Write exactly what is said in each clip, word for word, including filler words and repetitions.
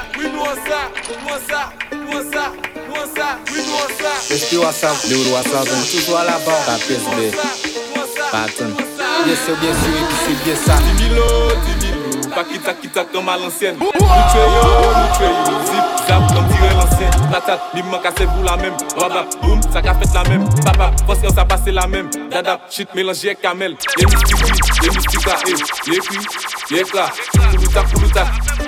we know ça, know ça, know ça, know ça, we know ça. Esprit WhatsApp, le WhatsApp, toujours à la barre. Ta P S B, pattern. Bien sûr, bien sûr, et puis c'est bien ça. dix mille, dix mille, pas qui tac, qui tac comme à l'ancienne. Nous tuez, nous tuez, zip, zap, comme tirer l'ancien. Patate, l'imman cassé pour la même. Wabap, boum, ça qu'a fait la même. Papa, parce qu'on s'est passé la même. Dada, shit mélangé avec camel. Les mystiques, les mystiques, eh, les filles, les plats. Poulouta, poulouta,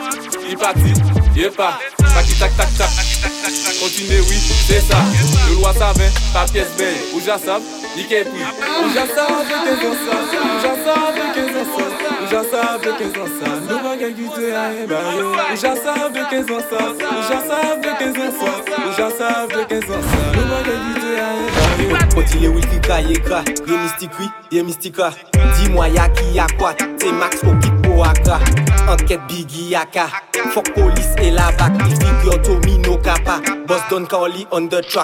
il partit, il pas. Tac, tac, tac, tac. Continuez, oui, c'est ça. Le loi savait, pas pièce belle. Ou j'en savent, il qu'est pris. Ou j'en savent, qu'est-ce qu'on savent. Ou j'en savent, qu'est-ce qu'on savent. Ou j'en savent, qu'est-ce qu'on savent. Nous va gagner quitter à ébarrer. Ou j'en savent, qu'est-ce qu'on savent. Ou j'en savent, qu'est-ce qu'on savent. Ou j'en savent, qu'est-ce qu'on savve. Nous va gagner quitter à ébarrer. Continue, oui, kika, yeka. Yé mystique, oui, yé mystica. Dis-moi, y'a qui, y'a quoi. C'est Max, au kit, pour Aka. Enquête, Biggie, Yaka. Fuck police et la bac. Il figure Tomino Kappa. Boss Don Carly on the track.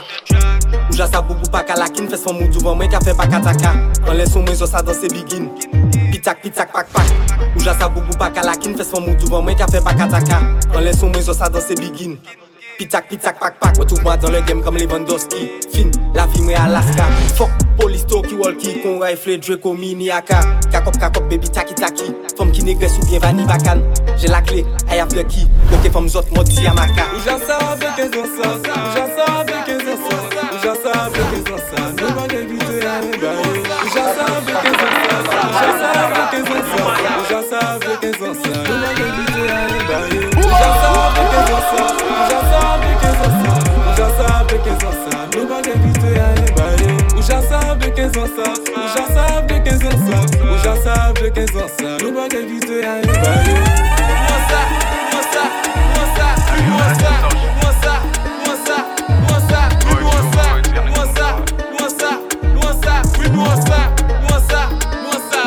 Ou j'a sa boubou pa kalakin. Fais son mou devant moi qu'a fait pa kataka. En laisse son maison ça dans ses begin. Pitak pitak pak pak. Ou j'a sa boubou pa kalakin. Fais son mou devant moi qu'a fait pa kataka. En laisse son maison ça dans ses begin. Pitak pitak pak pak. Retrouve-moi dans le game comme Lewandowski. Fin, la vie moi Alaska. Fuck police talkie walkie. Con rifle Draco mini aka. Kakop kakop baby taki taki. Femme qui négresse ou bien vanille bacane. J'ai la clé, I have the key. Ok femme zot moti amaka. Ou j'en savais qu'elles ont ça. Ou j'en savais qu'elles ont ça. Ou j'en savais qu'elles ont ça. Nous va gagner quitter à ébarrer. Ou j'en savais qu'elles ont ça. Ou j'en savais qu'elles ont ça. Ou j'en savais qu'elles ont ça. Nous va gagner quitter à ébarrer. Ou j'en savais qu'elles ont ça. Ou j'en savais qu'elles ont ça. Ou j'en savais qu'elles ont ça. Nous va gagner quitter à ébarrer. Ou j'en savais qu'elles ont ça. Ou j'en savais qu'elles ont ça. Ou j'en savais qu'elles ont ça. Nous va gagner quitter à ébarrer. Moi ça, moi ça, moi ça, moi ça, moi ça, moi ça, moi ça, moi ça, moi ça, moi ça, moi ça, oui moi ça, moi ça, moi ça.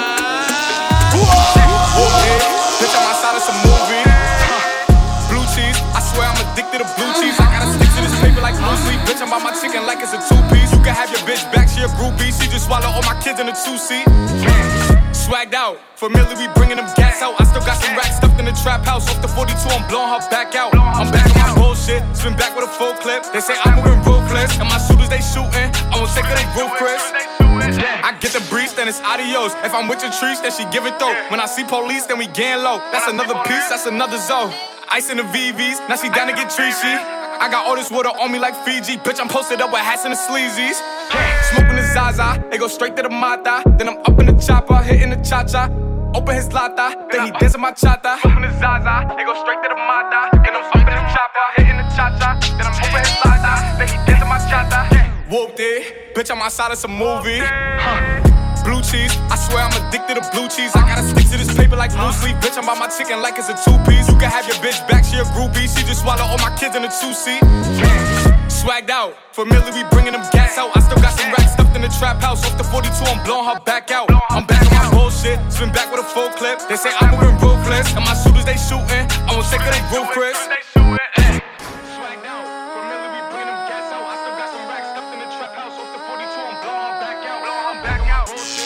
Okay, bitch, I'm outside of some movie. Blue cheese, I swear I'm addicted to blue cheese. I gotta stick to this paper like blue sleep. Bitch, I'm by my chicken like it's a two-piece. You can have your bitch back, she a groupie. She just swallow all my kids in a two-seat. Swagged out, familiar, we bringing them gas out. I still got some racks stuffed in the trap house. Off the forty-two, I'm blowing her back out. I'm back on my bullshit, spin back with a full clip. They say I'm moving ruthless, and my shooters they shooting. I won't take her, they roof Chris. I get the breeze, then it's adios. If I'm with your trees, then she give it though. When I see police, then we gang low. That's another piece, that's another zone. Ice in the V Vs, now she down to get treachy. I got all this water on me like Fiji. Bitch, I'm posted up with hats and the sleazies. Smoking the Zaza, they go straight to the Mata. Then I'm up in the chopper, hitting the cha-cha. Open his lata, then he dancing my chata. Smoking the Zaza, they go straight to the Mata. Then I'm up in the chopper, hitting the cha-cha. Then I'm open his lata, then he dancing my chata. Whooped it, bitch, I'm outside of some movie. Blue cheese, I swear I'm addicted to blue cheese. I gotta stick to this paper like blue sleep. Bitch, I'm by my chicken like it's a two-piece. You can have your bitch back, she a groupie. She just swallow all my kids in a two-seat. Swagged out, familiar, we bringing them gas out. I still got some racks stuffed in the trap house. Off the forty-two, I'm blowing her back out. I'm back on my bullshit, spin back with a full clip. They say I'm moving ruthless, and my shooters they shooting. I won't take her, they roof Chris. Swagged out, familiar, we bringing them gas out. I still got some racks stuffed in the trap house. Off the forty-two, I'm blowing her back out. I'm back out.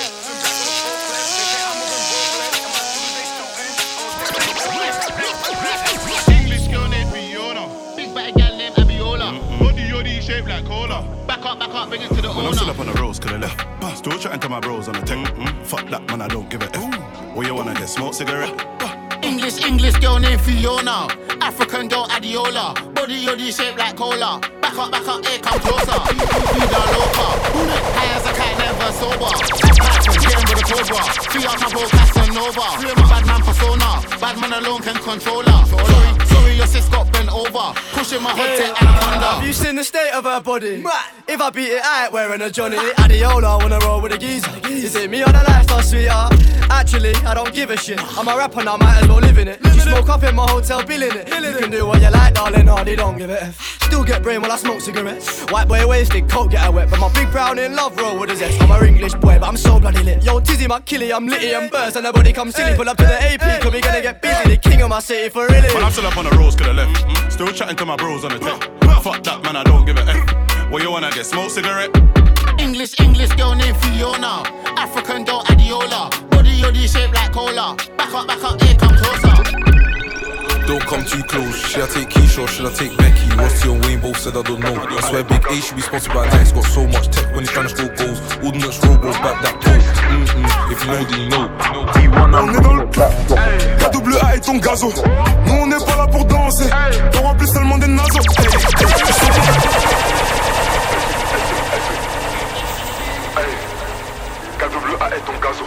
English girl named Fiona, big bad gal named Abiola. Body yoddy shaped like cola. Back up, back up, bring it to the owner. When I'm still up on the roads, could I left? Still chatting to my bros on the tech. Mm-hmm. Fuck that, man, I don't give a F. What you wanna get? Smoke cigarette? English, English girl named Fiona. African girl Adiola. Body yoddy shaped like cola. Back up, back up, hey, come closer. You the loca. High as a kite, never sober. Get him with a cobra. Free out my bro, Casanova. Free my bad man persona. Bad man alone can control her. Sorry, sorry, your sis got bent over. Pushing my hood to anaconda. Have you seen the state of her body? If I beat it, I ain't wearing a Johnny. Adiola, wanna roll with a geezer. Is it me or the lifestyle, sweetheart? Actually, I don't give a shit. I'm a rapper now, might as well live in it. You smoke up in my hotel, billing it. You can do what you like, darling, hardy don't give a F. Still get brain while I smoke cigarettes. White boy wasted, coke get her wet. But my big brown in love roll with a zest. I'm a English boy, but I'm so bloody lit. Yo, Tizzy, my killie, I'm litty and burst. And nobody come silly, pull up to the A P, cause we gonna get busy. The king of my city for really. When I'm still up on the roads, could I left? Mm-hmm. Still chatting to my bros on the tech. Fuck that, man, I don't give a F. What you wanna get? Smoke cigarette? English, English girl named Fiona. African girl Adiola. Body yoddy shaped like cola. Back up, back up, here, come closer. Don't come too close. Should I take Keisha or should I take Becky? Rusty and Wayne both said I don't know. I swear Big A should be sponsored by Nike's got so much tech when he's trying to score goals. Ordnance Robos back that pole. Mm-mm, if you know, then you know. On est dans le K W A et ton gazo. Nous on n'est pas là pour danser. On remplit seulement des nasos. K W A et ton gazo.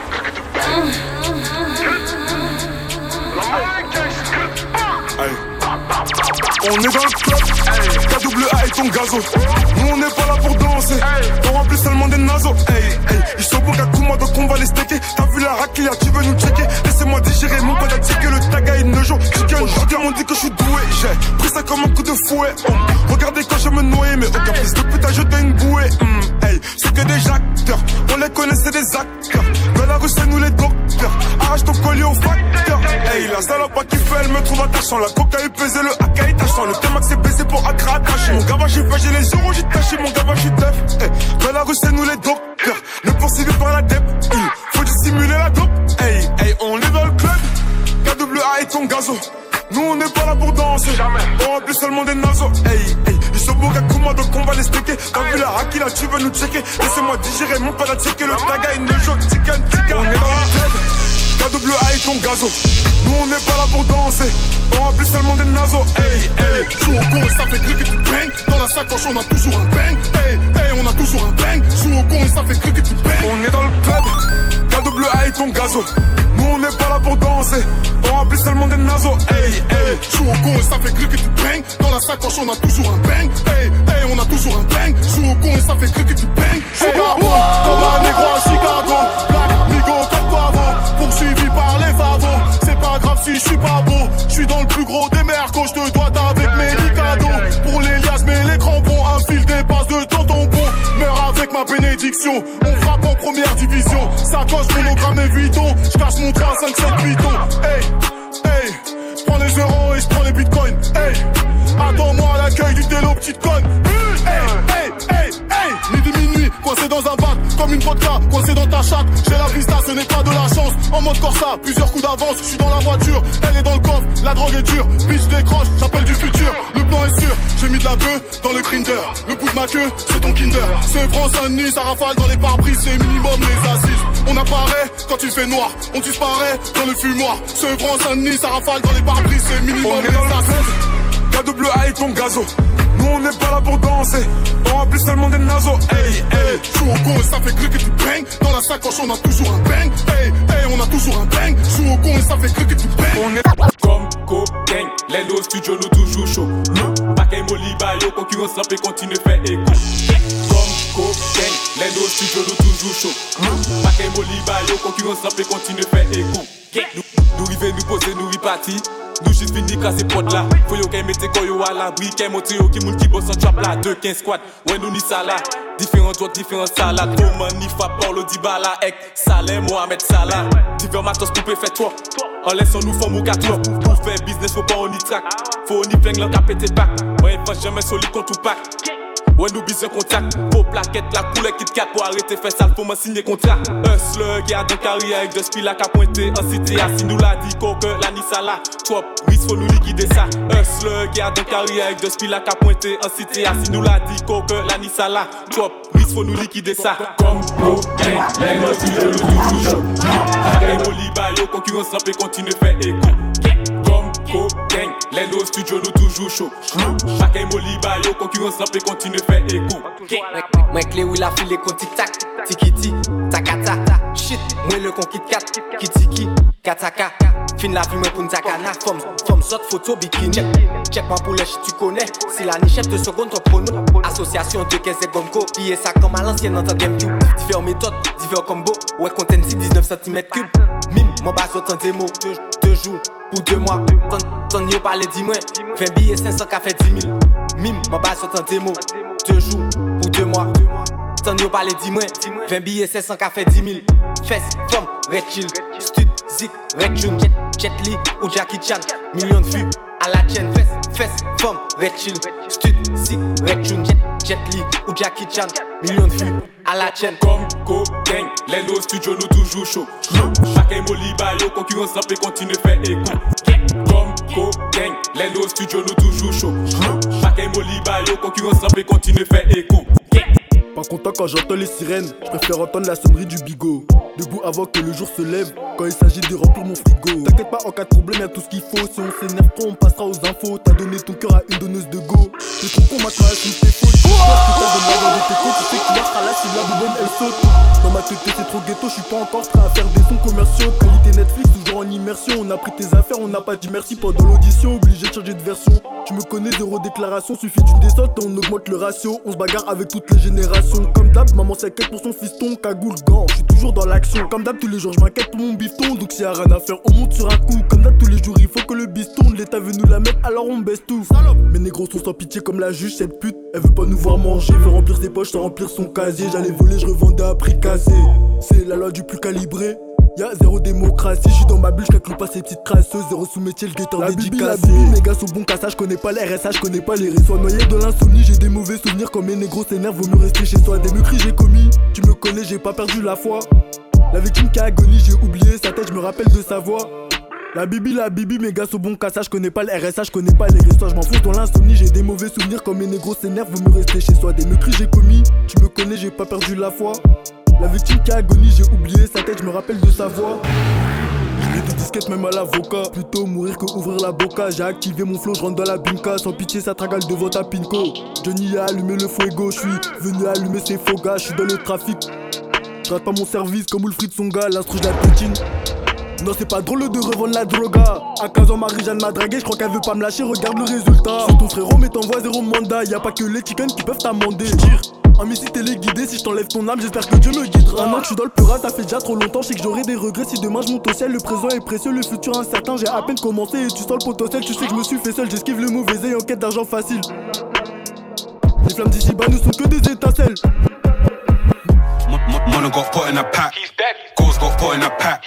On est dans le club, K W A et ton gazo. Nous on n'est pas là pour danser, on remplit seulement des nasos. Hey, hey, ils sont beaux qu'à Kuma donc on va les stacker. T'as vu la raquilla, tu veux nous checker? Laissez-moi digérer, mon pote a checké le tag à une jour. Chicken, chicken, on dit que je suis doué. J'ai pris ça comme un coup de fouet. Oh. Regardez quand je me noyais, mais aucun fils de pute a jeté une bouée. Mm, hey, c'est que des acteurs, on les connaissait des acteurs. Dans la rue c'est nous les docteurs, arrache ton collier au facteur. Hey, la salope qui fait, elle me trouve attachant. La coca est pesée, le A K est tachant. Le T-Max est baisé pour Accra attaché. Mon gavage j'ai fait, j'ai les euros, j'ai taché. Mon gavage j'ai def. Hey, dans la rue c'est nous les docteurs, le poursuivi par la dep. Hey, faut dissimuler la dope. Hey, hey, on est dans le club, K W A et ton gazo. Nous on n'est pas là pour danser, on remplit seulement des nasos. Hey, hey, ils sont beaux qu'à Kuma donc on va les stacker. T'as vu la haki là, tu veux nous checker? Laissez-moi digérer, mon père a checké le tag à une joke. Chicken, chicken, on est dans le club, K W A et ton gazo. Nous on n'est pas là pour danser, on remplit seulement des nasos. Hey, hey, joue au con et ça fait cliquer tu bang. Dans la sacoche on a toujours un bang. Hey, hey, on a toujours un bang. Joue au con et ça fait cliquer tu bang. On est dans le club, K W A et ton gazo. Nous on n'est pas là pour danser, on remplit seulement des nasos. Hey, hey, joue au con et ça fait cliquer tu bang. Dans la sacoche on a toujours un bang. Hey, hey, on a toujours un bang. Joue au con et ça fait cliquer tu bang. Chicago, comme un négro à Chicago. Black, Migo, comme Pavo. Poursuivi par les favos. C'est pas grave si je suis pas beau. Je suis dans le plus gros des mercos. Je te dois avec mes licados. Pour les liasses mais les crampons. Un fil des passes de tonton bon. Meurs avec ma bénédiction. On frappe en première division. Sacoche, monogramme et Vuitton. Je cache mon train cinq sept Vuitton. Hey, hey, j'prends les euros et j'prends les bitcoins. Hey, attends-moi à l'accueil du télo, petite conne. Hey, hey, hey, hey, midi minuit, coincé dans un bac, comme une vodka, coincé dans ta chatte. J'ai la vista, ce n'est pas de la chance. En mode Corsa, plusieurs coups d'avance. Je suis dans la voiture, elle est dans le coffre. La drogue est dure, bitch décroche, j'appelle du futur. Le plan est sûr, j'ai mis de la queue dans le grinder. Le bout de ma queue, c'est ton Kinder. C'est France Saint-Denis, ça rafale dans les pare-brises, c'est minimum les assises. On apparaît quand il fait noir, on disparaît dans le fumoir. C'est France Saint-Denis, ça rafale dans les pare-brises, c'est minimum les assises. K W A et ton gazo. Nous on n'est pas là pour danser, on remplit seulement des nasos. Hey, hey, joue au con et ça fait cliquer tu bang. Dans la sacoche on a toujours un bang. Hey, hey, on a toujours un bang. Joue au con et ça fait cliquer tu bang. On est comme cocaine, les dos studio nous toujours chaud. Paquet Molly Bayo, concurrence lampe continue faire écho. Comme cocaine, les dos studio nous toujours chaud. Paquet Molly Bayo, concurrence lampe continue faire écho. Nous, nous river, nous poser, nous repartir. Nous juste fini casser pod là. Faut yo qu'elle mette koyo à l'abri, qu'elle monte yo qui moun qui bosse en trap là. Deux quinze squat, ouais nous ni ça là. Différents autres, différents salades. Roman, Nifa, Paulo, Dybala, Ek, Saleh, Mohamed Salah. Divers matos pour faire toi. En laissant nous former au quatre. Pour faire business, faut pas on y track. Faut on y flingue l'en capété back. Ouais, pas jamais solide contre tout pack. Ouais, nous besoin contact. Faut plaquette, la couleur Kit Kat pour arrêter faire ça, faut m'en signer contrat. Hustler, garde un carrière avec deux spies là qu'a pointé. En cité, assis nous l'a dit, coque, la Nissa là. Trop, risque, faut nous liquider ça. Hustler, garde un carrière avec deux spies là qu'a pointé. En cité, assis nous l'a dit, coque, la Nissa là. Trop, risque, faut nous liquider ça. Comme cocaine, les gars, si je le toujours chaud. Paquet Molly Bayo, concurrence lampe continue faire écho. Comme cocaine, les dos studio nous toujours chaud. Paquet Molly Bayo, concurrence lampe continue faire écho. Moi clé où la file con tic tac, tikiti, takata. Shit, moi le con Kit Kat, kitiki, kataka. Fin la vie moi pour takana. Femme, femme sorte photo bikini. Check, check moi pour les shit tu connais. Si la nichette de seconde ton prono. Association de quinze et gomco. Pillé ça comme à l'ancienne dans ta GameCube. Différents méthodes, différents combos. Ouais content si dix-neuf centimètres cubes. Mime, mon bas autant des mots. Deux jours ou deux mois. T'en y parler dix mois. vingt billets cinq cents qu'a fait dix mille. Mime, mon bas autant des mots. Deux jours ou deux mois. T'en y parler dix mois. vingt billets cinq cents qu'a fait dix mille. Fess, femme, Red Chill, Stud, Zik, Red June, Jet, Jet Li ou Jackie Chan. Millions de vues à la chaîne. Fess, Fess, femme, Red Chill, Stud, Zik, Red June, Jet, Jet Li ou Jackie Chan. Millions de vues à la chaîne. Comme cocaine, les dos studio nous toujours chaud. Paquet Molly Bayo, concurrence lampe continue faire écho. Comme gang, les lots studio nous toujours chaud. Chacun molly bayo, concurrence semble continuer faire écho. Pas content quand j'entends les sirènes, je préfère entendre la sonnerie du bigot. Debout avant que le jour se lève, quand il s'agit de remplir mon frigo. T'inquiète pas, en cas de problème y'a tout ce qu'il faut. Si on s'énerve trop, on passera aux infos. T'as donné ton cœur à une donneuse de go. T'es trop con, ma quand elle tes fautes. Tu penses que t'as donné dans tes côtes, tu sais que tu vas là si la boubonne elle saute. Dans ma tête c'est trop ghetto, je suis pas encore prêt à faire des sons commerciaux. Qualité Netflix, toujours en immersion. On a pris tes affaires, on n'a pas dit merci pendant l'audition. Obligé de changer de version. Tu me connais, zéro déclaration, suffit d'une descente et on augmente le ratio. On se bagarre avec toutes les générations. Comme d'hab, maman s'inquiète pour son fiston. Cagoule, gant, je suis toujours dans l'action. Comme d'hab, tous les jours je m'inquiète pour mon bifton. Donc s'il y a rien à faire, on monte sur un coup. Comme d'hab, tous les jours il faut que le biston. L'état veut nous la mettre, alors on baisse tout. Mes négros sont sans pitié comme la juge, cette pute. Elle veut pas nous voir manger, veut remplir ses poches sans remplir son casier. J'allais voler, je revendais à prix cassé. C'est la loi du plus calibré. Y'a zéro démocratie, j'suis dans ma bulle, j'calcule pas ces petites craseuses. Zéro sous-métier, le guetteur dédicacé. La bibi, mes gars sont bons cassage, j'connais pas les R S A, j'connais pas les réseaux. Noyé dans l'insomnie, j'ai des mauvais souvenirs. Quand mes négros s'énervent, vaut mieux rester chez soi. Des meurtres j'ai commis, tu me connais, j'ai pas perdu la foi. La victime qui a agonie, j'ai oublié sa tête, j'me rappelle de sa voix. La bibi, la bibi, mes gars sont bons cassage, j'connais pas les R S A, j'connais pas les restos. J'm'enfonce dans l'insomnie, j'ai des mauvais souvenirs. Quand mes négros s'énervent, vaut mieux rester chez soi. Des meurtres j'ai commis, tu me connais, j'ai pas perdu la foi. La victime qui a agonie, j'ai oublié sa tête, je me rappelle de sa voix. J'ai des disquettes même à l'avocat. Plutôt mourir que ouvrir la boca. J'ai activé mon flow, je rentre dans la binka. Sans pitié, ça tragale devant ta pinko. Johnny a allumé le fuego, je suis venu allumer ses faux gars. Je suis dans le trafic, je rate pas mon service comme Wilfried Songa. L'instru je la pétine. Non c'est pas drôle de revendre la droga. À quinze ans Marie-Jeanne m'a dragué, je crois qu'elle veut pas me lâcher, regarde le résultat. C'est ton frérot mais t'envoies zéro mandat. Y'a pas que les chickens qui peuvent t'amender. En missile téléguidé, si je t'enlève ton âme, j'espère que Dieu me guidera. Un an que je suis dans le pura, ça fait déjà trop longtemps. Je sais que j'aurai des regrets si demain je monte au ciel. Le présent est précieux, le futur incertain. J'ai à peine commencé et tu sens le potentiel. Tu sais que je me suis fait seul, j'esquive le mauvais œil en quête d'argent facile. Les flammes d'ici bas ne sont que des étincelles. Mono got put in a pack, Ghost got put in a pack.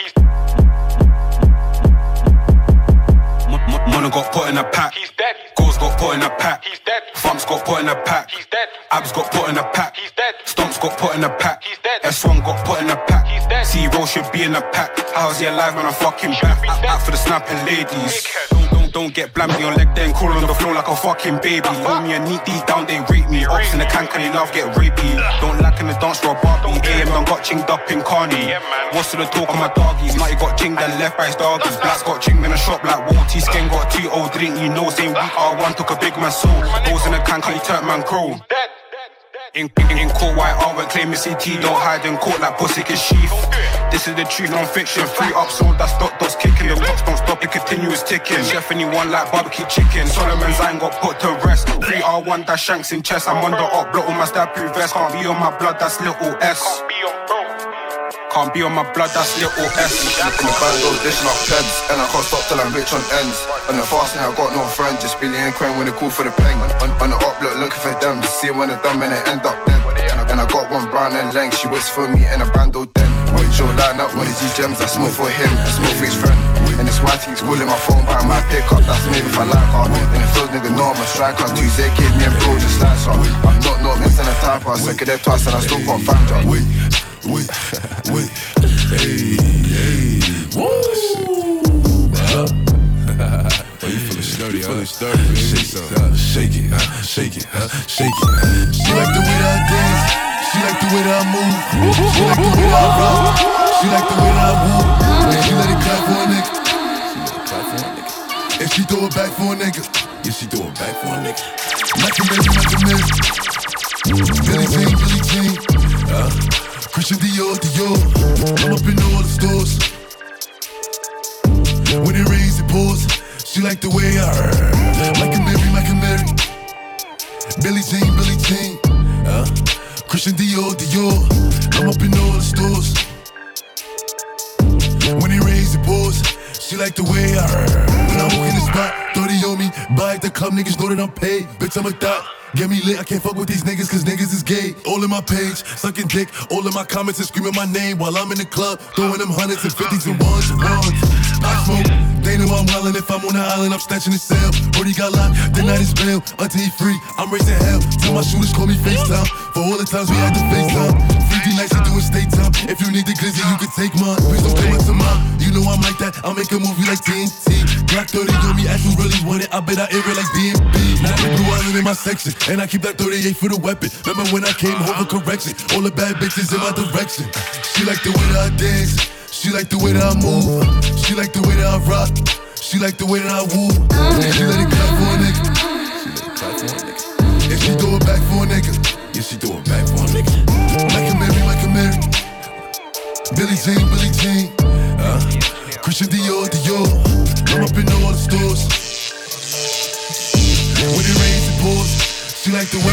Mono got put in a pack, Ghost got put in a pack. Thumps got put in a pack, Abs got put in a pack, Stomps got put in a pack, S one got put in a pack. C-Roll should be in a pack. How's he alive when I'm fucking back? Out for the snapping ladies. Don't, don't, don't get blammed on your leg then crawl on the floor like a fucking baby. Hold me a neat deep down, they rape me. Ops in the can, can they love get rapey? Don't lack in the dance for a Barbie. A M done got chinged up in Carney. What's to the talk on my doggies? Mighty got chinged and left by his doggies. Blacks got chinged in a shop like Walty. Skin got two old drink, you know, same week R one took a big man soul. Holes in the can, can you turn man crow? In, in, in court, white art won't claim C T. Don't hide in court like pussy can sheath. This is the truth, non-fiction. Free up, sold, that's dot dots kicking. The clocks don't stop, it continuous ticking. Chef anyone like barbecue chicken. Solomon's ain't got put to rest. three R one, that's shanks in chest. I'm on the up, block on my stab proof vest. Can't be on my blood, that's little S. Can't be on my blood, that's little S. In the band, those dishing up pens. And I can't stop till I'm rich on ends. On the fast now, I got no friends. Just Billy and Quinn when they call for the pen. On, on the up, look, looking for them. Just see when they're done, and they end up then. And I, and I got one brown and length. She waits for me in a bando den. When Joe line up, one of these gems, I smoke for him. I smoke for his friend. And it's why he's calling my phone by my pickup. That's maybe if I like her. And it feels nigga know I'm a striker. Tuesday gave me a bro, just like so. I'm not not missing a type. I second it twice and I still can't find her. Wait, wait, wait. Hey, hey, woo! Oh, you feeling sturdy, huh? Sturdy, shake some, shake it, uh, shake it, uh, shake it. She like the way that I dance. She like the way that I move. She like the way that I rock. She like the way that I move. And she let it clap for a nigga. She let it clap for a nigga. And she throw it back for a nigga. Yeah, she throw it back for a nigga. Like a Mary, like a Mary. Billy Jean, Billy Jean. Uh, Christian Dior, Dior. I'm up in all the stores. When it rains, it pours. She like the way I heard. Like a Mary, like a Mary. Billy Jean, Billy Jean. Uh, Christian Dior, Dior. I'm up in all the stores. When it rains, it pours. She like the way I heard. When I walk in the spot, thirty on me. Buy at the club, niggas know that I'm paid. Bitch, I'm a thot. Get me lit, I can't fuck with these niggas cause niggas is gay. All in my page, sucking dick. All in my comments and screaming my name while I'm in the club. Throwing them hundreds and fifties and ones and ones. I smoke, they know I'm wildin'. If I'm on the island, I'm snatching his cell. Brody got locked, the night is bail. Until he free, I'm raising hell. Till my shooters call me FaceTime. For all the times we had to FaceTime. Freaky nights to do in state time. If you need the glizzy, you can take mine. Please don't play with mine. You know I'm like that, I'll make a movie like T N T. Black thirty on me, ask who really want it. I bet I air it like B and B. Now the blue island in my section, and I keep that thirty-eight for the weapon. Remember when I came home for correction? All the bad bitches in my direction. She like the way that I dance. She like the way that I move. She like the way that I rock. She like the way that I woo. She let it clap for a nigga. She let it clap for a nigga. And she throw it back for a nigga. Yeah, she throw it back for a nigga. Like a Mary, like a Mary. Billie Jean, Billie Jean. Uh, Christian Dior, Dior. I'm up in all the stores. When it rains, it pours. She like the way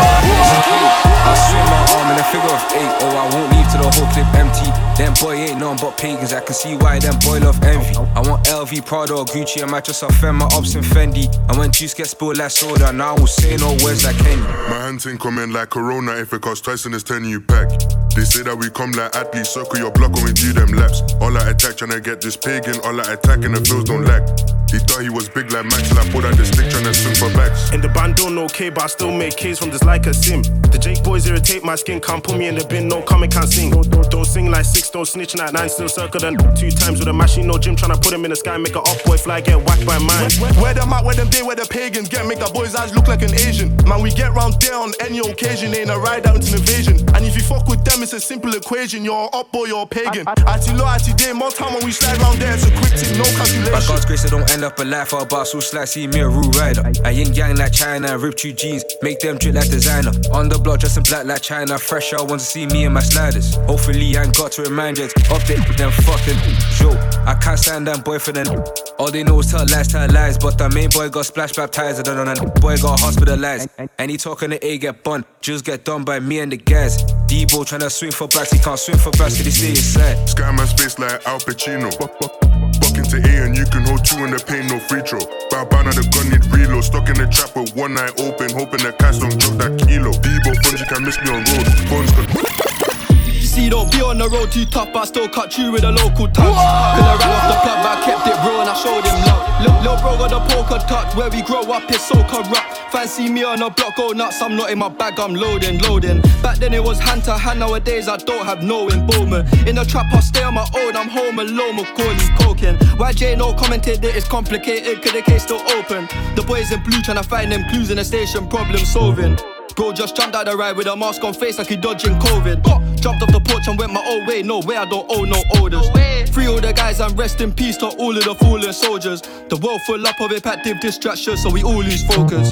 I I swing my arm in a figure of eight. Oh, I won't leave till the whole clip empty. Them boy ain't nothing but pagans. I can see why them boy love envy. I want L V, Prada or Gucci. I might just offend my ops and Fendi. And when juice gets spilled like soda, now I will say no words like Kenny. My hand thing coming like Corona. If it costs twice in this ten you pack. They say that we come like athletes. Circle your block when we do them laps. All I attack tryna get this pagan. All I attack and the feels don't lack. He thought he was big like Max. Till I pulled out the stick tryna swing for backs. In the band don't know K, but I still make K's from this like a sim. The Jake boys irritate my skin. Can't put me in the bin, no comment, can't sing. Don't, don't, don't sing like six, don't snitch like nine. Still circle them two times with a machine, no gym. Tryna put him in the sky, make a up boy fly, get whacked by mine. Where, where them at, where them day, where the pagans get, make that boy's eyes look like an Asian. Man, we get round there on any occasion, ain't a ride out into an invasion. And if you fuck with them, it's a simple equation. You're up boy, you're a pagan. Ati low, ati day, more time when we slide round there, it's a quick thing, no calculation. By God's grace, I don't end up alive for a bar, so slight, see me a rude rider. I yin yang like China, ripped you jeans, make them drip like designer. On the block, dressing black like China, fresh out, want to see me in my sliders. Hopefully, I ain't got to remind you, update them fucking joke. I can't stand them boy for them. All they know is tell lies, tell lies. But the main boy got splash baptized, and the boy got hospitalized. And he talking the A get bun, just get done by me and the guys. Debo tryna swing for backs, he can't swing for backs, cause he stay inside. Skyman space like Al Pacino. Buck into A and you can hold two in the paint, no free throw. Bow bow now the gun need reload. Stuck in the trap with one eye open, hoping the cats don't drop that kilo. Debo funds, you can miss me on road. Bones See, don't be on the road too tough, but I still cut you with a local touch. Cause I ran off the plug, but I kept it real and I showed him love. Lil', lil' bro got the poker touch, where we grow up is so corrupt. Fancy me on the block, go nuts, I'm not in my bag, I'm loading, loading. Back then it was hand to hand, nowadays I don't have no involvement. In the trap I stay on my own, I'm home alone, Macaulay coking. Y J no commented that it's complicated, cause the case still open. The boys in blue tryna find them clues in the station, problem solving. Bro just jumped out the ride with a mask on face like he dodging COVID. Jumped off the porch and went my own way, no way, I don't owe no orders. Free all the guys and rest in peace to all of the fallen soldiers. The world full up of impactive distractions, so we all lose focus.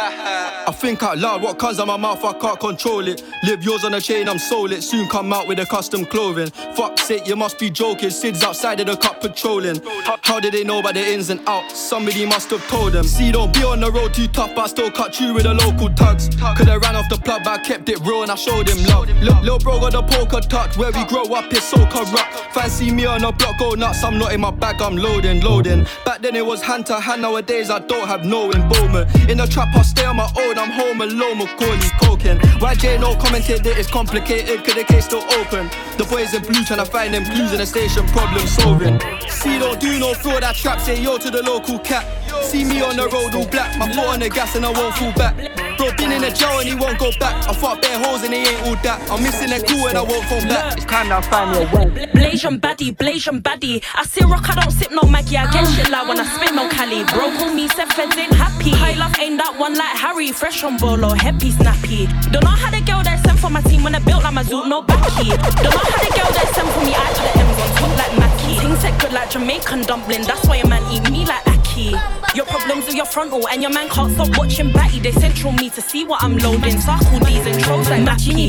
I think out loud, what comes out my mouth, I can't control it. Live yours on a chain, I'm sold it. Soon come out with a custom clothing. Fuck's sake, you must be joking. Sid's outside of the cup patrolling. How did they know about the ins and outs? Somebody must have told them. See, don't be on the road too tough, but I still cut you with the local tugs. Could I ran off the plug, but I kept it real and I showed him love. Lil', lil' bro got the poker touch, where we grow up is so corrupt. Fancy me on the block, go nuts, I'm not in my bag, I'm loading, loading. Back then it was hand to hand, nowadays I don't have no involvement. In the trap I stay on my own, I'm home alone, Macaulay coking. Y J no commented that it's complicated, cause the case still open. The boys in blue tryna find them clues in the station, problem solving. See, don't do no fraud, that trap, say yo to the local cat. See me on the road all black, my foot on the gas and I won't fall back. Bro been in the jail and he won't go back. I fought bare hoes and he ain't all that. I'm missing a cool and I won't phone back. It's time now find me a way. Blasian baddie, Blasian baddie. I see rock, I don't sip no Maggie. I get shit loud when I spit no Cali. Bro call me, said feds ain't happy. High love ain't that one like Harry. Fresh on bolo, happy snappy. Don't know how the girl that sent for my team when I built like my zoot, no backy. Don't know how the girl that sent for me, I to the M's on top like Mackie. Things set good like Jamaican dumpling. That's why your man eat me like Aki. Your problems with your frontal and your man can't stop watching Batty. They central me to see what I'm loading. Circle these intros like Mackie.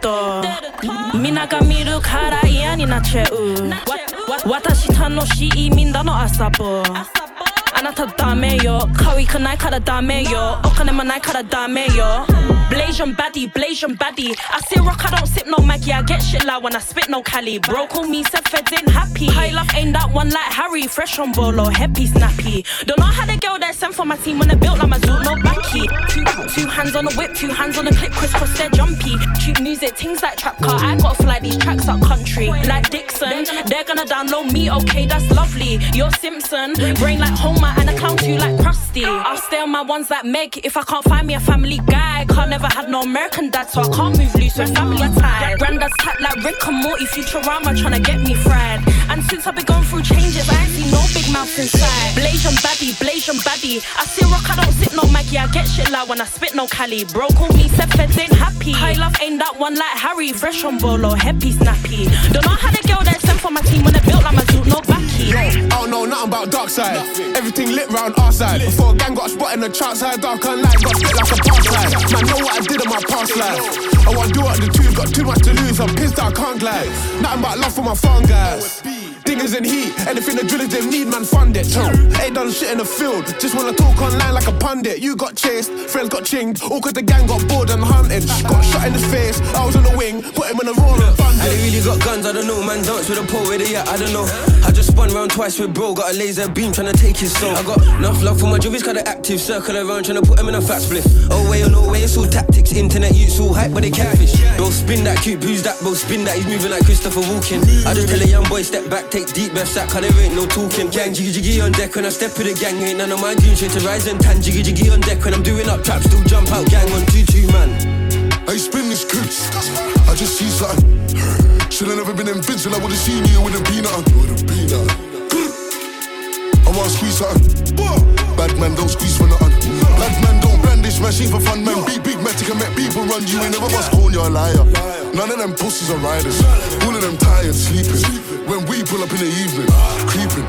Minagamiru karai ani nacheu. Watashi tanoshii minda no asapo. Anata dame yo, kawi kanai kara dame yo, okane manai kara dame yo. Blasian baddie, Blasian baddie. I see rock, I don't sip no Maggie. I get shit loud when I spit no Cali. Bro call me, said feds ain't happy. High love ain't that one like Harry. Fresh on bolo, happy snappy. Don't know how the girl that sent for my team when they built like my zoot, no backy. Two, two hands on the whip, two hands on the clip, crisscross, they're jumpy. Cheap music, things like trap car. I gotta fly these tracks up country. Like Dixon, they're gonna download me, okay, that's lovely. You're Simpson, brain like home. drama and a clown too like Krusty. I'll stay on my ones like Meg if I can't find me a family guy. Can't never had no American dad, so I can't move loose when family are tied. Granddad's tight like Rick and Morty, Futurama tryna get me fried. And since I've been going through changes, I ain't seen no big mouth inside. Blasian baddie, Blasian baddie. I see rock, I don't sit no Maggie. I get shit loud when I spit no Cali. Bro call me Seth Feds ain't happy. High love ain't that one like Harry. Fresh on bolo, happy snappy. Don't know how the girl that sent for my team when they built like my zoot, no backy. Yo, I don't know nothing about dark side. Everything lit round our side. Before a gang got a spot in the chart side, dark and light got spit like a past life. Man, know what I did in my past life. I want to do what the two, got too much to lose. I'm pissed that I can't glide. Nothing but love for my farm guys. Dingers and heat, anything the drillers they need, man, fund it. Ain't done shit in the field, just wanna talk online like a pundit. You got chased, friends got chinged, all cause the gang got bored and hunted. Got shot in his face, I was on the wing, put him in the raw and funded. I really got guns, I don't know, man, dance with a pole, where they at, I don't know. I just spun round twice with bro, got a laser beam tryna take his soul. I got enough love for my job, he's kinda active, circle around tryna put him in a fat spliff. Oh way or no way, it's all tactics, internet youths all hype, but they catfish. Bro, spin that cute, who's that, bro, spin that, he's moving like Christopher Walken. I just tell a young boy, step back, take deep breaths, that cause there ain't no talking. Gang jiggy jiggy on deck when I step with the gang, ain't none of my dreams, straight to rise and tan. Jiggy jiggy on deck when I'm doing up traps, still jump out, gang on two two man. I spin this clip, I just see something. Should've never been invincible, I would've seen you with a peanut on. I wanna squeeze something. Bad man don't squeeze for nothing. Bad man don't brandish machine for fun, man. Big big matic and make people run. You ain't never must call you're a liar. None of them pussies are riders. All of them tired, sleeping. When we pull up in the evening, creeping.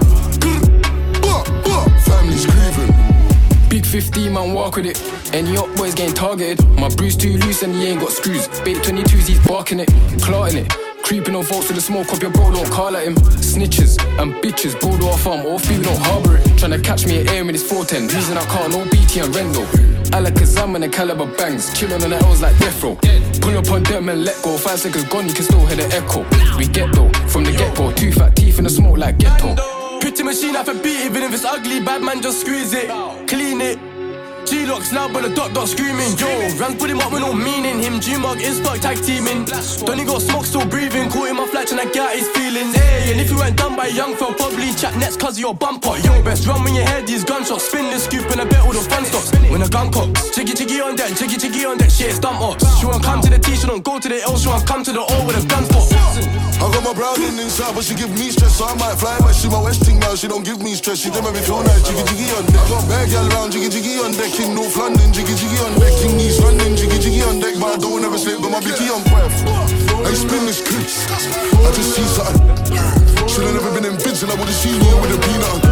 Family's grieving. Big fifteen man walk with it. Any up boys getting targeted. My bruise too loose and he ain't got screws. Babe twenty-twos, he's barking it, clarting it. Creeping on volts with the smoke up your bro, don't call at him. Snitches and bitches, bro do our farm, all feel don't harbour it. Tryna catch me at air in his four ten, reason I can't, no B T and Rendo. Alakazam and the caliber bangs, chillin' on the L's like death row. Pull up on them and let go, five seconds gone, you can still hear the echo. We get though, from the get-go, two fat teeth in the smoke like ghetto. Pretty machine have a beat, even if it's ugly, bad man just squeeze it, clean it. G-Locks loud but the dot dot screaming. Yo, Rans put him up with no meaning. Him G-Mug is stuck tag teaming. Donny got smoke still breathing. Caught him off flat and I get his feelings. Hey, and if you weren't done by a young fella, probably chat next cause of your bumper. Yo, best run when you hear these gunshots. Spin the scoop and I bet all the fun stops. When a gun cocks, jiggy jiggy on deck, jiggy jiggy on deck, shit it's dump off. She won't come to the T, she don't go to the L, she won't come to the O with a gun spot. I got my brown in inside, but she give me stress, so I might fly back. She my West thing now, she don't give me stress. She don't make me feel nice, jiggy jiggy on deck. I got bad gal round, jiggy jiggy on deck in North London. Jiggy jiggy on deck, King East London, jiggy jiggy on deck, but I don't ever slip, got my bicky on breath. I spin this clip, I just see something. Should've never been invincible, I would've seen you with a peanut on.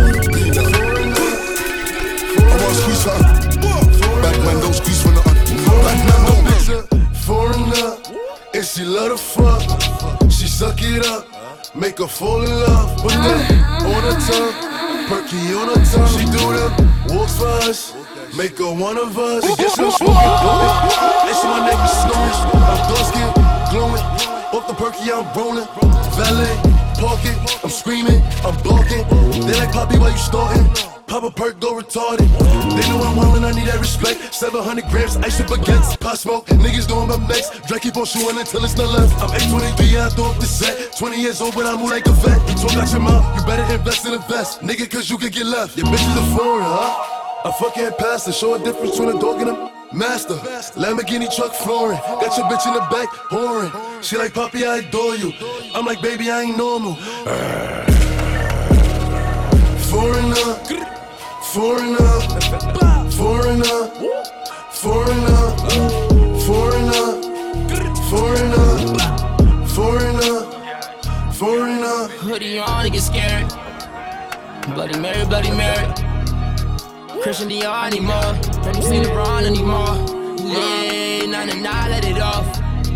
I wanna squeeze something. Bad man don't squeeze for nothing. Bad man don't bitch her. Foreigner, and she love to fuck. She suck it up, make her fall in love. Put that on her tongue, perky on her tongue. She do them walks for us. Make her one of us. Yes, I'm smoking dope. Listen, my neck is snowish. I'm dark skin, glowing. Off the perky, I'm rolling. Valet, parking. I'm screaming, I'm blocking. They like Poppy, why you starting? Pop a perk, go retarded. They know I'm wildin', I need that respect. seven hundred grams, ice and baguettes. Pot smoke, niggas doing my next. Drake keep on shooting until it's not left. I'm eight twenty-three, I throw up the set. twenty years old, but I move like a vet. You talk out your mouth, you better invest in a vest. Nigga, cause you could get left. Your bitch is a foreign, huh? I fucking past her, show a difference between a dog and a master. Lamborghini truck flooring, got your bitch in the back, whoring. She like, Poppy, I adore you. I'm like, baby, I ain't normal. Foreigner, foreigner, foreigner, foreigner, foreigner, foreigner, foreigner, foreigner. Hoodie on, nigga scared. Bloody Mary, Bloody Mary. Christian Dior anymore. Don't you see LeBron anymore. Yeah, nah, nah, nah, let it off.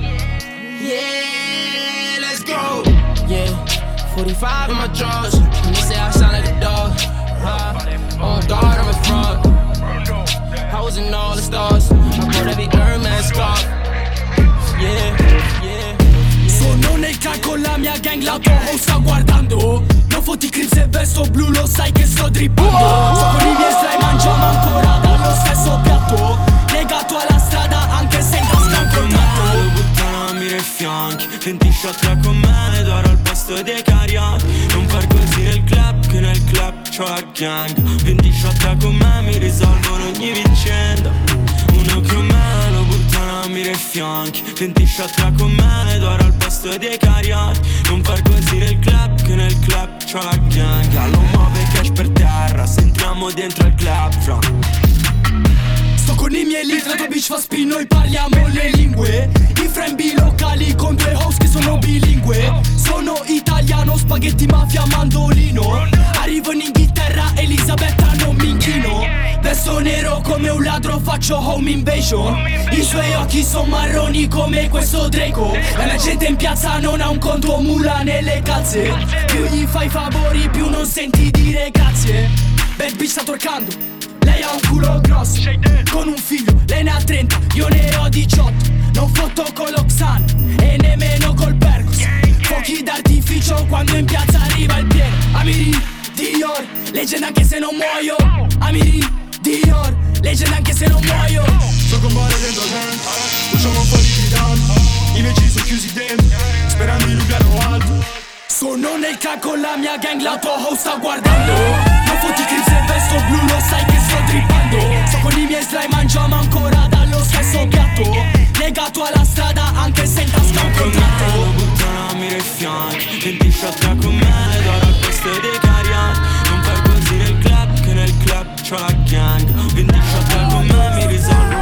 Yeah, let's go. Yeah, forty-five in my drawers. And they say I sound like a dog. Huh? On guard, I'm a fraud. I was in all the stars. I bought every Hermes scarf. Yeah, yeah. Sono nel car con la mia gang, la Toho sta guardando. Non fotti clip se vesto blu, lo sai che sto drippando. Sto con i miei slime, mangiamo ancora dallo stesso piatto. Legato alla strada anche se in tasca un contatto. Buttano a mire i fianchi, venti shot tra con me, d'oro al pasto posto dei cariati. Non far così nel club, che nel club c'ho la gang. Venti shot con me mi risolvono ogni vicenda. Uno con me lo buttano a mire ai fianchi. Venti shot con me d'oro al posto dei cariati. Non far così nel club, che nel club c'ho la gang. Allo muove cash per terra, se entriamo dentro al club, fra. Sto con i miei lead, la tua bitch fa spin, noi parliamo le lingue. I frembi locali con due host che sono bilingue. Sono italiano, spaghetti, mafia, mandolino. Arrivo in Inghilterra, Elisabetta, non mi inchino. Vesto nero come un ladro, faccio home invasion. I suoi occhi sono marroni come questo Draco. E la gente in piazza non ha un conto mula nelle calze. Più gli fai favori, più non senti dire grazie. Bad bitch sta torcando, lei ha un culo grosso, con un figlio, lei ne ha trenta, io ne ho diciotto. Non fotto con l'Oxan e nemmeno col Percos. Fuochi d'artificio quando in piazza arriva il pieno. Amiri, Dior, leggenda anche se non muoio. Amiri, Dior, leggenda anche se non muoio. So con male dentro gang, usciamo un po' di gridan. I miei ci sono chiusi dentro, sperando in un piano alto. Sono nel car con la mia gang, la tua host sta guardando. Non fotti clips e vesto blu, lo sai che sto drippando. Sto con i miei slime, mangiamo ancora dallo stesso piatto. Legato alla strada anche se in tasca un contratto. Lo buttano a mire ai fianchi. Venti shot con me, d'oro al posto dei cariati. Non far così nel club, che nel club c'ho la gang. Venti shot con me, mi risolvo.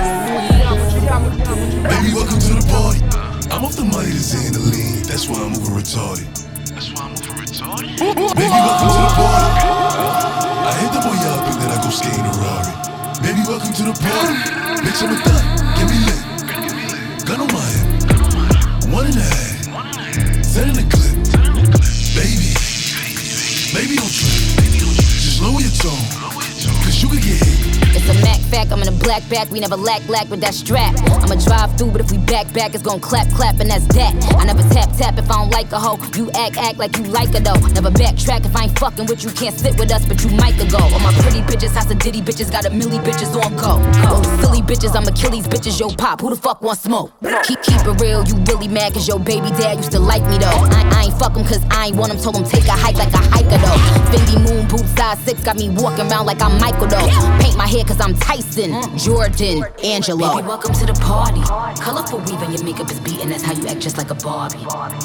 Baby, welcome to the party. I'm off the money that's in the lean, that's why I'm moving retarded. That's why I'm moving retarded. Baby, welcome to the party. I hit the boy up and then I go skate in a Rari. Baby, welcome to the party. Bitch, I'm a thot, get me lit. Gun on my hip, one and a half, ten in the clip. Baby, baby don't trip, just lower your tone, cause you can get hit. It's a Mac fact, I'm in a black back, we never lack lack with that strap. I'ma drive through, but if we back back, it's gon' clap clap, and that's that. I never tap tap if I don't like a hoe. You act act like you like her though. Never backtrack if I ain't fucking with you, can't sit with us, but you might go. All my pretty bitches, house of ditty bitches, got a milli bitches on go. Those silly bitches, I'm Achilles bitches, yo pop, who the fuck want smoke? Keep keep it real, you really mad cause your baby dad used to like me though. I, I ain't fuck him cause I ain't want him, told him take a hike like a hiker though. Fendi moon boots size six, got me walking around like I'm Michael though. Paint my hair cause I'm Tyson, Jordan, Angelo. Baby, welcome to the party. Colorful weave and your makeup is beating, that's how you act just like a Barbie.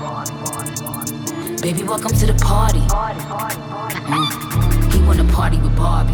Baby, welcome to the party. Mm. He wanna party with Barbie.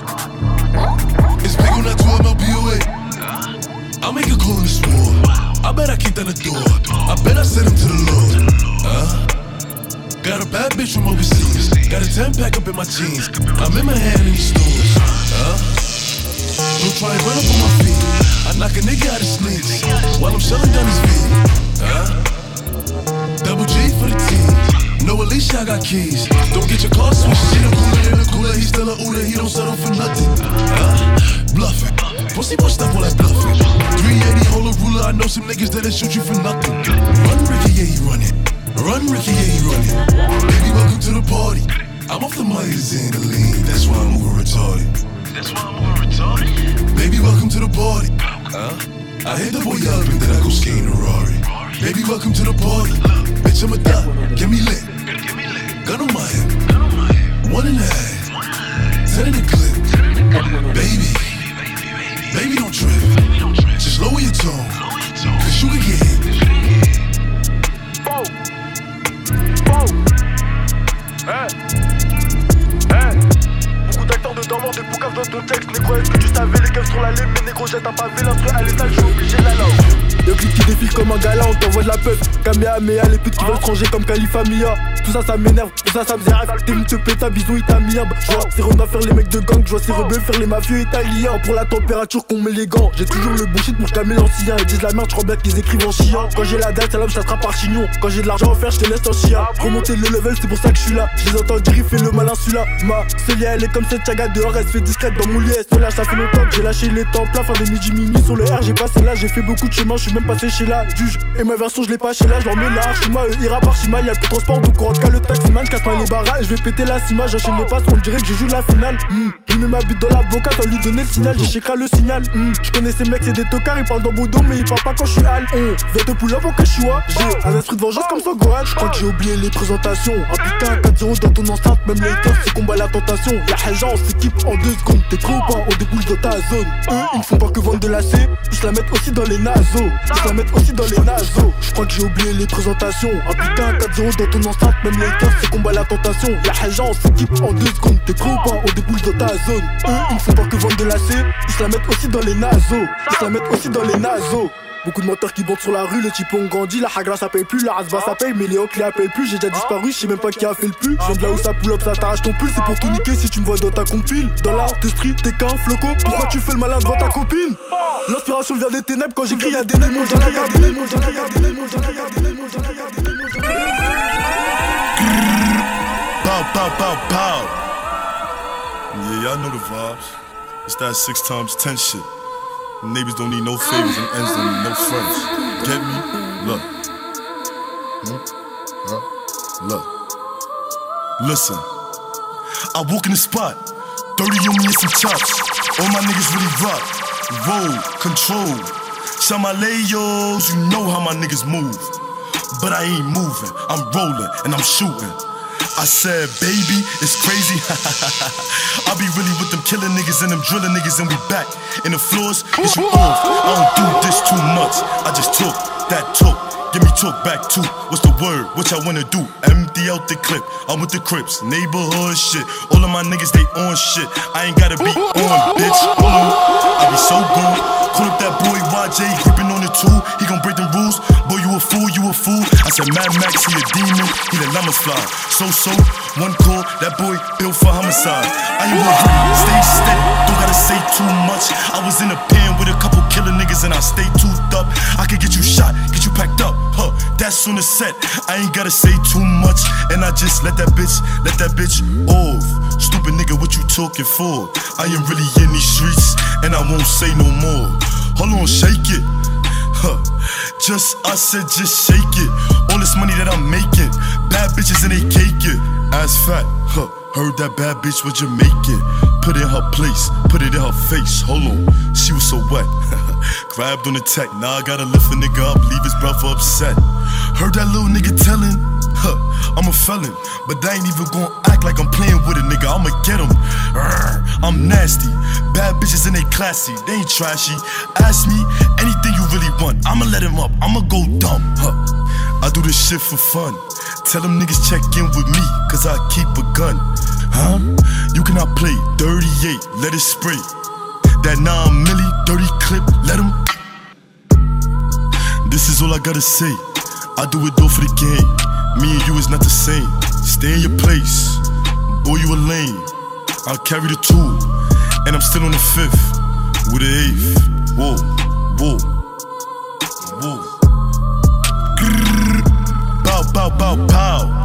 It's big on that two M L B O A. I'll make a call in this war. I bet I kicked down the door. I bet I sent him to the Lord. Uh, got a bad bitch from overseas. Got a ten pack up in my jeans. I'm in my hand in these stores. Uh, don't try and run up on my feet. I knock a nigga out of sneaks while I'm shelling down his feet. Uh, double G for the team. No, Alicia, I got keys. Don't get your car switched. She the cooler in the cooler. He's still a Uda. He don't settle for nothing. Uh, bluffing. Pussy boy, stop all that bluffing. three eighty, hold a ruler. I know some niggas that'll shoot you for nothing. Run, Ricky, yeah, he running. Run, Ricky, yeah, he running. Baby, welcome to the party. I'm off the money that's in the lean. That's why I'm moving retarded. That's why I'm moving retarded. Baby, welcome to the party. Uh, I hit the boy up and then I go skate in a Rari. Baby, welcome to the party. Bitch, I'm a thot, get me lit. Gun on my hip, one and a half, ten in the clip. Baby, baby don't trip, just lower your tone, cause you can get hit. Bow, bow, hey, hey. Beaucoup d'acteurs de dormants, des boucaves dans nos textes. Négro, est-ce que tu savais, les keufs sur la lime, mais négro jette un pavé, l'instru à l'étal, je suis obligé de la love. Le clip qui défile comme un gala, on t'envoie de la puff. Kamehameha, les putes qui veulent se ranger comme Khalifa Mia. Tout ça, ça m'énerve, tout ça, ça me zérave. T'es venu te péter, bisous, il t'a mis un. J'vois ces Rona faire les mecs de gang, j'vois ces rebeux faire les mafieux italiens. Pour la température qu'on met les gants, j'ai toujours le bullshit pour calmer l'ancien. Ils disent la merde, j'crois bien qu'ils écrivent en chiant. Quand j'ai la dalle, ça ça sera par chignon. Quand j'ai de l'argent à faire, j'te laisse en chien. Remonter le level, c'est pour ça que je suis là. Je les entends dire, il fait le malin, celui-là. Ma Célia, elle est comme cette chaga dehors, elle se fait discrète dans mon lit. Elle se lâche, ça fait longtemps que j'ai lâché les temps plein. Fin des midi minuit sur le R, j'ai passé là, j'ai fait beaucoup de chemin, je suis même passé chez la juge. Et ma version, je l'ai pas chez là, je leur mets la Archima, Ira par Chima, y'a plus de transport, donc on Quand le taximan casse pas les barras, je vais péter la cima, j'enchaîne les passes, on dirait que je joue la finale. Mm. Il met ma bite dans l'avocat, sans lui donner le signal, j'ai chécra le signal. Mm. Je connais ces mecs, c'est des tocards, ils parlent dans Bodo, mais ils parlent pas quand je suis hal. On vient de pull up au Kashua, j'ai un esprit de vengeance comme son Gohan. Je crois que j'ai oublié les présentations. Un putain, quatre zéro dans ton enceinte, même les haters, c'est combat la tentation. Y'a Haja, on s'équipe en deux secondes, t'es copain, on débouche dans ta zone. Eux, ils ne font pas que vendre de la C, ils se la mettent aussi dans les nasos. Ils se la mettent aussi dans les nasos. Je crois que j'ai oublié les présentations. Un putain, quatre zéro dans ton enceinte, même les haters, c'est combat la tentation. Y'a Haja, on s'équipe en deux secondes, t'es copain, on débouche dans ta zone. Eux, ils ne font pas que vendre de la C, ils se la mettent aussi dans les nasos. Ils se la mettent aussi dans les nasos. Beaucoup de menteurs qui bandent sur la rue, les types ont grandi, la hagra ça paye plus, la rasva ça paye, mais les hawks les appellent plus, j'ai déjà disparu, je sais même pas qui a fait le plus. Je viens de là où ça pull up, ça t'arrache ton pull, c'est pour tout niquer si tu me vois dans ta compile. Dans l'artistrie, t'es qu'un floco, pourquoi tu fais le malin devant ta copine? L'inspiration vient des ténèbres, quand j'écris y'a des nègres, mon j'en ai gardé les mots, j'en ai gardé les mots, j'en ai gardé les mots, j'en ai gardé les mots, j'en ai gardé les mots. Bow, bow, bow, bow. Yeah, y'all know the vibes. It's that six times ten shit. Neighbors don't need no favors and ends don't need no friends. Get me? Look. Hmm? Huh? Look. Listen. I walk in the spot. thirty on me and some chops. All my niggas really rock. Roll, control. Shamalayos, you know how my niggas move. But I ain't moving. I'm rolling and I'm shooting. I said, baby, it's crazy. I be really with them killing niggas and them drilling niggas, and we back in the floors. Is you off? I don't do this too much. I just talk that talk. Give me talk back too. What's the word? What y'all wanna do? Empty out the clip. I'm with the Crips, neighborhood shit. All of my niggas, they on shit. I ain't gotta be on, bitch. On. I be so good. Call up that boy Y J, gripping on the tool. He gon' break the rules. Boy, you a fool, you a fool. I said Mad Max, he a demon. He the llamas fly. So so, one call, that boy built for homicide. I ain't gonna hurry, stay steady. Don't gotta say too much. I was in a pen with a couple killer niggas and I stay toothed up. I could get you shot, get you packed up. Huh, that's on the set. I ain't gotta say too much. And I just let that bitch, let that bitch off. Stupid nigga, what you talking for? I ain't really in these streets, and I won't say no more. Hold on, shake it. Huh, just I said just shake it. All this money that I'm making, bad bitches and they cake it. Ass fat, huh, heard that bad bitch was Jamaican. Put it in her place, put it in her face. Hold on, she was so wet. Grabbed on the tech, now I gotta lift a nigga up, leave his brother upset. Heard that little nigga telling, huh, I'm a felon, but I ain't even gon' act like I'm playing with a nigga, I'ma get him. Rrr, I'm nasty, bad bitches and they classy, they ain't trashy. Ask me anything you really want, I'ma let him up, I'ma go dumb, huh. I do this shit for fun, tell them niggas check in with me, cause I keep a gun. Huh? You cannot play thirty-eight, let it spray. That nine milli, dirty clip, let him. This is all I gotta say. I do it all for the game. Me and you is not the same. Stay in your place. Boy, you a lame. I'll carry the two. And I'm still on the fifth. With the eighth. Whoa, whoa, whoa. Grrr. Bow, bow, bow, pow.